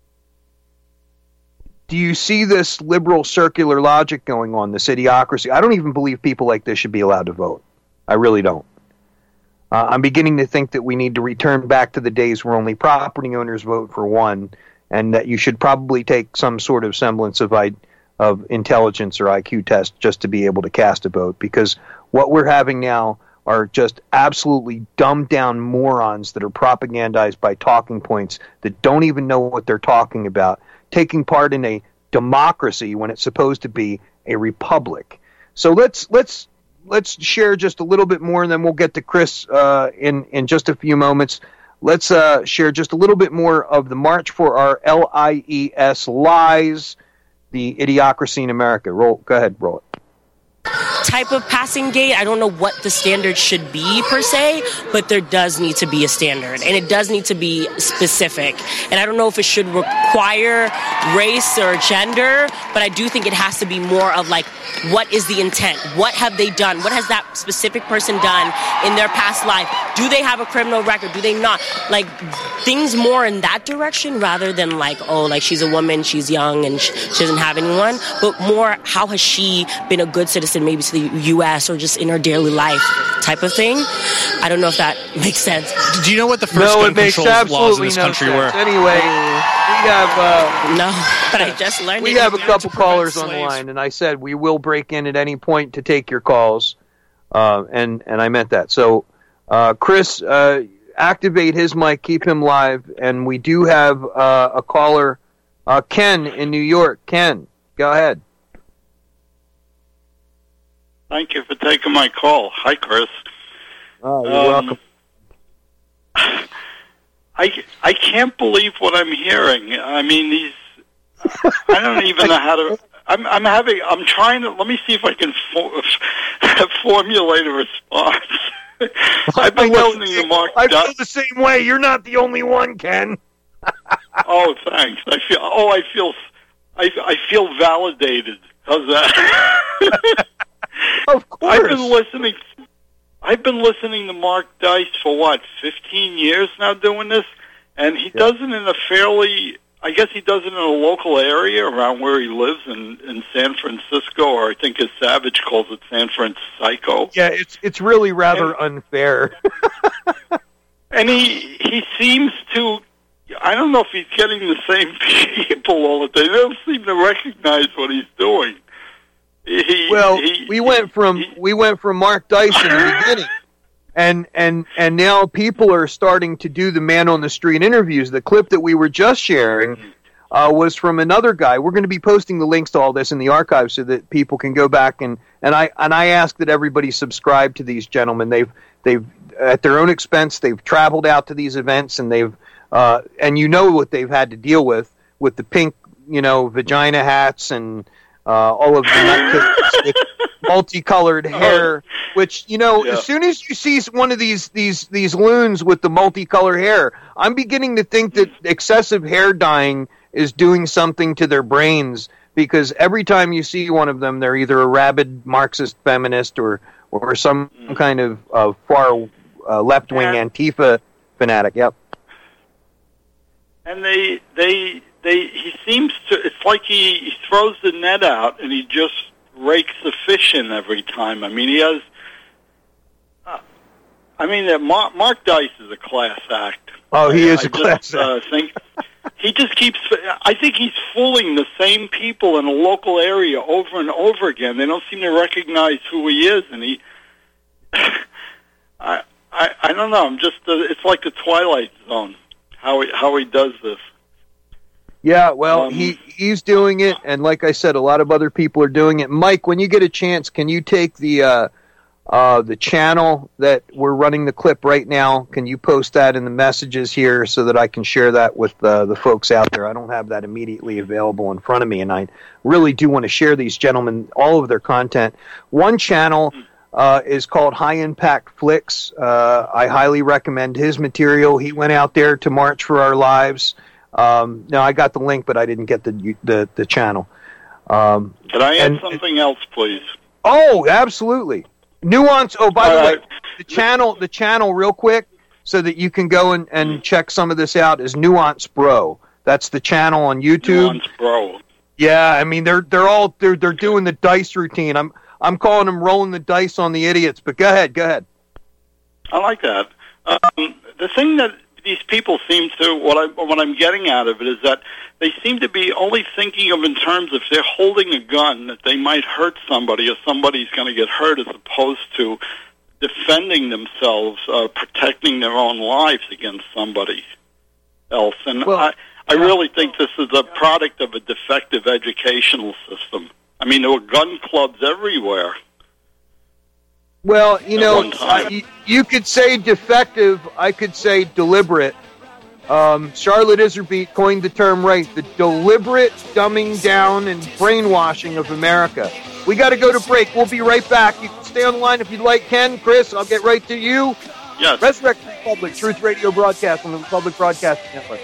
Do you see this liberal circular logic going on, this idiocracy? I don't even believe people like this should be allowed to vote. I really don't. I'm beginning to think that we need to return back to the days where only property owners vote for one, and that you should probably take some sort of semblance of intelligence or IQ test just to be able to cast a vote, because what we're having now are just absolutely dumbed down morons that are propagandized by talking points that don't even know what they're talking about, taking part in a democracy when it's supposed to be a republic. So let's share just a little bit more, and then we'll get to Chris in just a few moments. Let's share just a little bit more of the March for Our LIES Lies, the Idiocracy in America. Go ahead, roll it. Type of passing gate. I don't know what the standard should be per se, but there does need to be a standard, and it does need to be specific. And I don't know if it should require race or gender, but I do think it has to be more of like, what is the intent? What have they done? What has that specific person done in their past life? Do they have a criminal record? Do they not? Like, things more in that direction rather than like, oh, like she's a woman, she's young, and she doesn't have anyone, but more, how has she been a good citizen maybe to the U.S. or just in her daily life type of thing. I don't know if that makes sense. Do you know what the first gun control laws in this country were? Anyway, we have no, but I just learned. We have a couple callers on the line, and I said we will break in at any point to take your calls, and I meant that. So, Chris, activate his mic, keep him live, and we do have a caller, Ken in New York. Ken, go ahead. Thank you for taking my call. Hi, Chris. Oh, you're welcome. I can't believe what I'm hearing. I mean, I don't even know how to. I'm trying to. Let me see if I can formulate a response. I've been listening to Mark. I feel the same way. You're not the only one, Ken. Oh, thanks. I feel validated. How's that? Of course. I've been listening to Mark Dice for 15 years now doing this, and he does it in a fairly, I guess he does it in a local area around where he lives in San Francisco, or I think as Savage calls it, San Francisco. Yeah, it's really rather unfair. And he seems to, I don't know if he's getting the same people all the time. They don't seem to recognize what he's doing. We went from Mark Dice in the beginning, and now people are starting to do the man on the street interviews. The clip that we were just sharing was from another guy. We're going to be posting the links to all this in the archive so that people can go back and I ask that everybody subscribe to these gentlemen. They've at their own expense they've traveled out to these events, and they've and you know what they've had to deal with the pink vagina hats and all of the multicolored hair, which, as soon as you see one of these loons with the multicolored hair, I'm beginning to think that excessive hair dyeing is doing something to their brains, because every time you see one of them, they're either a rabid Marxist feminist or some kind of far left-wing Antifa fanatic. Yep. And he seems to, it's like he throws the net out and he just rakes the fish in every time. I mean, he has, Mark Dice is a class act. Oh, he is a class act. He just keeps, I think he's fooling the same people in a local area over and over again. They don't seem to recognize who he is, and I don't know, I'm just, it's like the Twilight Zone, how he does this. Yeah, well, he's doing it, and like I said, a lot of other people are doing it. Mike, when you get a chance, can you take the channel that we're running the clip right now? Can you post that in the messages here so that I can share that with the folks out there? I don't have that immediately available in front of me, and I really do want to share these gentlemen, all of their content. One channel is called High Impact Flicks. I highly recommend his material. He went out there to March for Our Lives. Now I got the link, but I didn't get the channel. Can I add something else, please? Oh, absolutely. Nuance. Oh, by the way, the channel, real quick, so that you can go and check some of this out, is Nuance Bro. That's the channel on YouTube. Nuance Bro. Yeah, I mean they're doing the dice routine. I'm calling them rolling the dice on the idiots. But go ahead. I like that. The thing that these people seem to, what I'm getting out of it is that they seem to be only thinking of in terms of if they're holding a gun that they might hurt somebody or somebody's going to get hurt, as opposed to defending themselves, protecting their own lives against somebody else. And I really think this is a product of a defective educational system. I mean, there were gun clubs everywhere. Well, you could say defective. I could say deliberate. Charlotte Iserbyt coined the term right, the deliberate dumbing down and brainwashing of America. We got to go to break. We'll be right back. You can stay on the line if you'd like. Ken, Chris, I'll get right to you. Yes. Resurrect the Republic, Truth Radio broadcast on the Republic Broadcasting Network.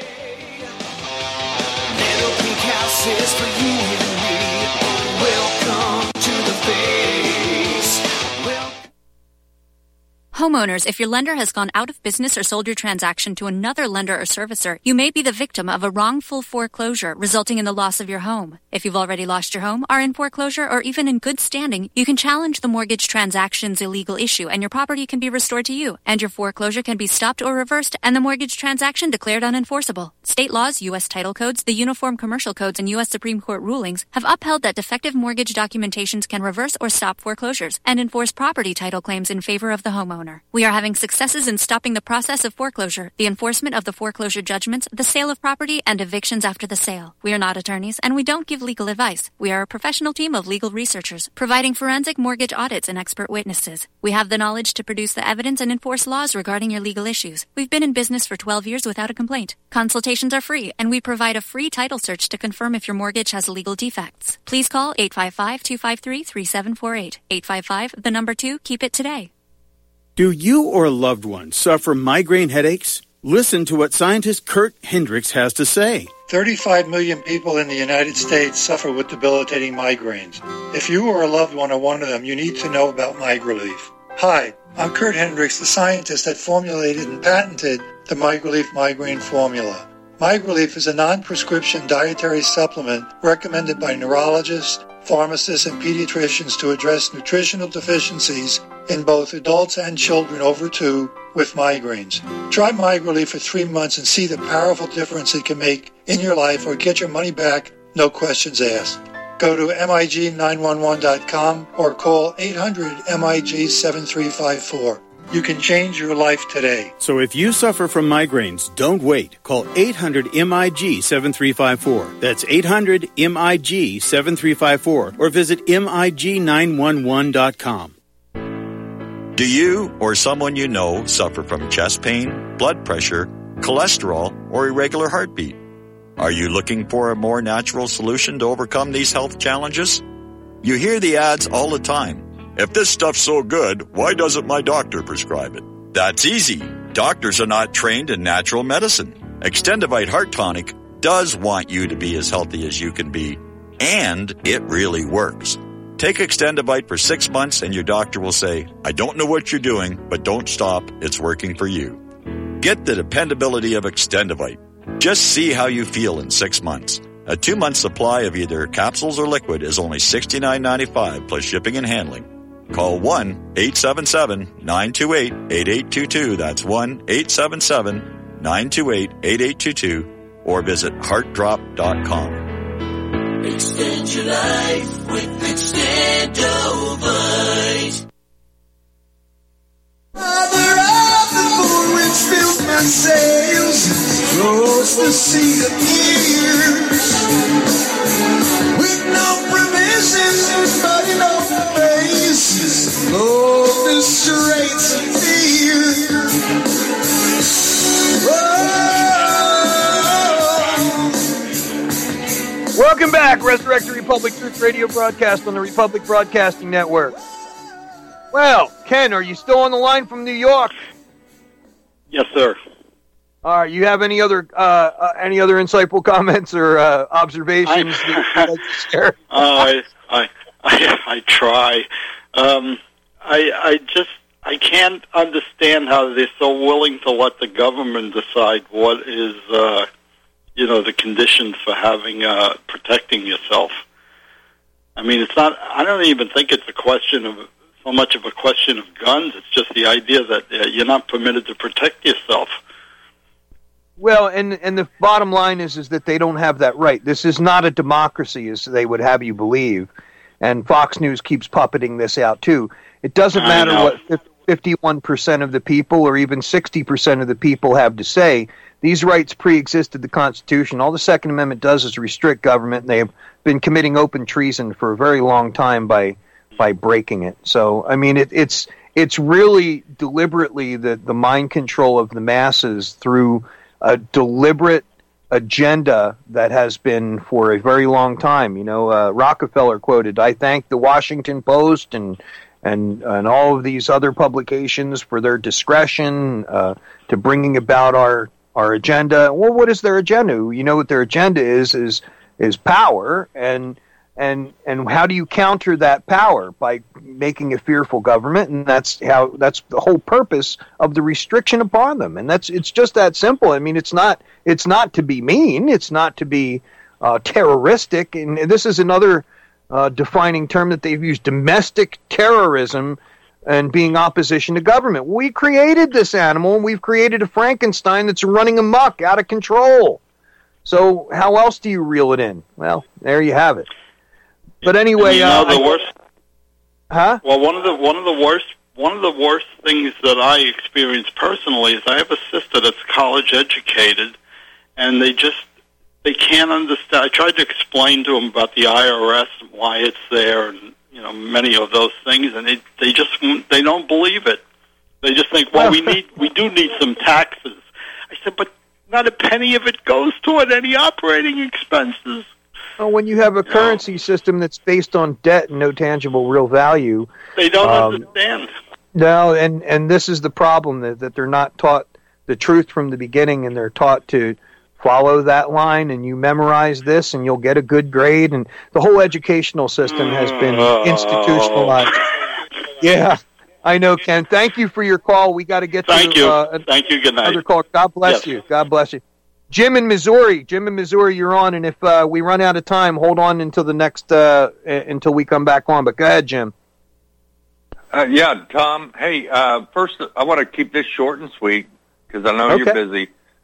Little pink houses for you and me. Welcome to the face. Homeowners, if your lender has gone out of business or sold your transaction to another lender or servicer, you may be the victim of a wrongful foreclosure resulting in the loss of your home. If you've already lost your home, are in foreclosure, or even in good standing, you can challenge the mortgage transaction's illegal issue and your property can be restored to you, and your foreclosure can be stopped or reversed and the mortgage transaction declared unenforceable. State laws, U.S. title codes, the Uniform Commercial Codes, and U.S. Supreme Court rulings have upheld that defective mortgage documentations can reverse or stop foreclosures and enforce property title claims in favor of the homeowner. We are having successes in stopping the process of foreclosure, the enforcement of the foreclosure judgments, the sale of property, and evictions after the sale. We are not attorneys, and we don't give legal advice. We are a professional team of legal researchers, providing forensic mortgage audits and expert witnesses. We have the knowledge to produce the evidence and enforce laws regarding your legal issues. We've been in business for 12 years without a complaint. Consultations are free, and we provide a free title search to confirm if your mortgage has legal defects. Please call 855-253-3748. 855, the number 2, keep it today. Do you or a loved one suffer migraine headaches? Listen to what scientist Kurt Hendricks has to say. 35 million people in the United States suffer with debilitating migraines. If you or a loved one are one of them, you need to know about MigraLief. Hi, I'm Kurt Hendricks, the scientist that formulated and patented the MigraLief migraine formula. MigraLief is a non-prescription dietary supplement recommended by neurologists, pharmacists, and pediatricians to address nutritional deficiencies in both adults and children over 2 with migraines. Try MigraLief for 3 months and see the powerful difference it can make in your life, or get your money back, no questions asked. Go to MIG911.com or call 800-MIG-7354. You can change your life today. So if you suffer from migraines, don't wait. Call 800-MIG-7354. That's 800-MIG-7354. Or visit MIG911.com. Do you or someone you know suffer from chest pain, blood pressure, cholesterol, or irregular heartbeat? Are you looking for a more natural solution to overcome these health challenges? You hear the ads all the time. If this stuff's so good, why doesn't my doctor prescribe it? That's easy. Doctors are not trained in natural medicine. Extendivite Heart Tonic does want you to be as healthy as you can be, and it really works. Take Extendivite for 6 months and your doctor will say, I don't know what you're doing, but don't stop. It's working for you. Get the dependability of Extendivite. Just see how you feel in 6 months. A 2-month supply of either capsules or liquid is only $69.95 plus shipping and handling. Call 1-877-928-8822. That's 1-877-928-8822. Or visit heartdrop.com. Extend your life with Extendovite. Mother of the moon, which fills my sails, flows the sea of years. With no provision, but in open faces, flow the straits of fear. Welcome back, Resurrected Republic Truth Radio broadcast on the Republic Broadcasting Network. Well, Ken, are you still on the line from New York? Yes, sir. All right. You have any other insightful comments or observations that you'd like to share? I try. I can't understand how they're so willing to let the government decide what is, the conditions for having protecting yourself. I mean, it's not. I don't even think it's so much of a question of guns. It's just the idea that you're not permitted to protect yourself. Well, and the bottom line is that they don't have that right. This is not a democracy, as they would have you believe. And Fox News keeps puppeting this out, too. It doesn't matter what 51% of the people or even 60% of the people have to say. These rights pre-existed the Constitution. All the Second Amendment does is restrict government, and they have been committing open treason for a very long time by breaking it. So, I mean, it's really deliberately the mind control of the masses through a deliberate agenda that has been for a very long time. Rockefeller quoted, I thank the Washington Post and all of these other publications for their discretion to bringing about our agenda. Well, what is their agenda? You know what their agenda is power, and And how do you counter that power? By making a fearful government, and that's the whole purpose of the restriction upon them. And it's just that simple. I mean, it's not to be mean, it's not to be terroristic. And this is another defining term that they've used: domestic terrorism and being opposition to government. We created this animal, and we've created a Frankenstein that's running amok, out of control. So how else do you reel it in? Well, there you have it. But anyway, the worst. Huh? Well, one of the worst things that I experienced personally is I have a sister that's college educated, and they can't understand. I tried to explain to them about the IRS and why it's there, and many of those things, and they don't believe it. They just think, well, we do need some taxes. I said, but not a penny of it goes toward any operating expenses. Well, when you have a currency system that's based on debt and no tangible real value, they don't understand. No, and this is the problem, that they're not taught the truth from the beginning, and they're taught to follow that line, and you memorize this and you'll get a good grade, and the whole educational system has been institutionalized. Yeah, I know, Ken. Thank you for your call. We got to get Thank you. Good night. Another call. God bless you. God bless you. Jim in Missouri, you're on, and if we run out of time, hold on until the next until we come back on. But go ahead, Jim. Yeah, Tom. Hey, first I want to keep this short and sweet because I know you're busy.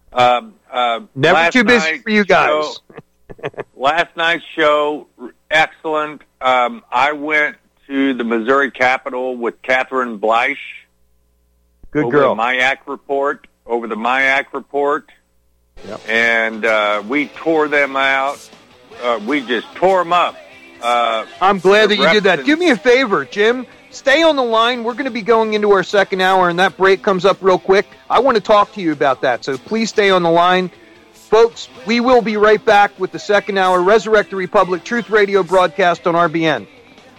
Never too busy for you guys. Last night's show, excellent. I went to the Missouri Capitol with Catherine Bleich. Good girl. Over the MIAC report. Yep. And we tore them out. We just tore them up. I'm glad that you did that. Do me a favor, Jim. Stay on the line. We're going to be going into our second hour, and that break comes up real quick. I want to talk to you about that, so please stay on the line. Folks, we will be right back with the second hour Resurrect the Republic Truth Radio broadcast on RBN.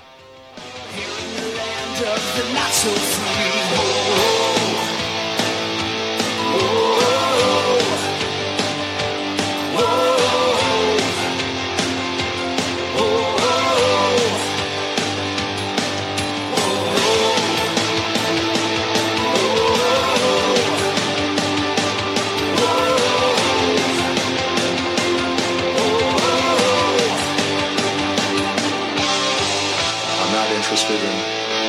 Interested in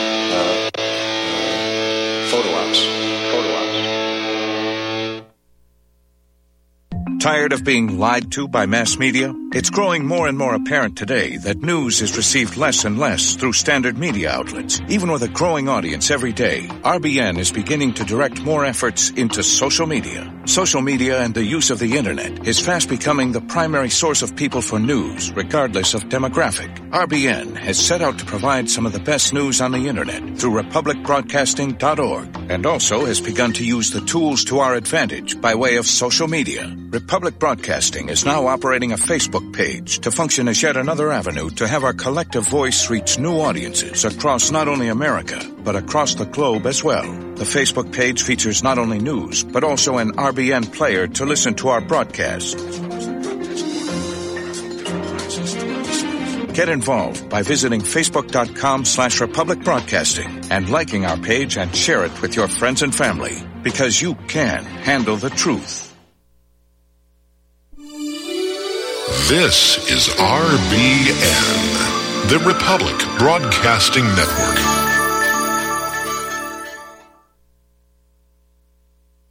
photo ops. Tired of being lied to by mass media? It's growing more and more apparent today that news is received less and less through standard media outlets. Even with a growing audience every day, RBN is beginning to direct more efforts into social media. Social media and the use of the internet is fast becoming the primary source of people for news, regardless of demographic. RBN has set out to provide some of the best news on the internet through republicbroadcasting.org, and also has begun to use the tools to our advantage by way of social media. Republic Broadcasting is now operating a Facebook page to function as yet another avenue to have our collective voice reach new audiences across not only America, but across the globe as well. The Facebook page features not only news, but also an RBN player to listen to our broadcasts. Get involved by visiting facebook.com/Republic Broadcasting and liking our page and share it with your friends and family, because you can handle the truth. This is RBN, the Republic Broadcasting Network.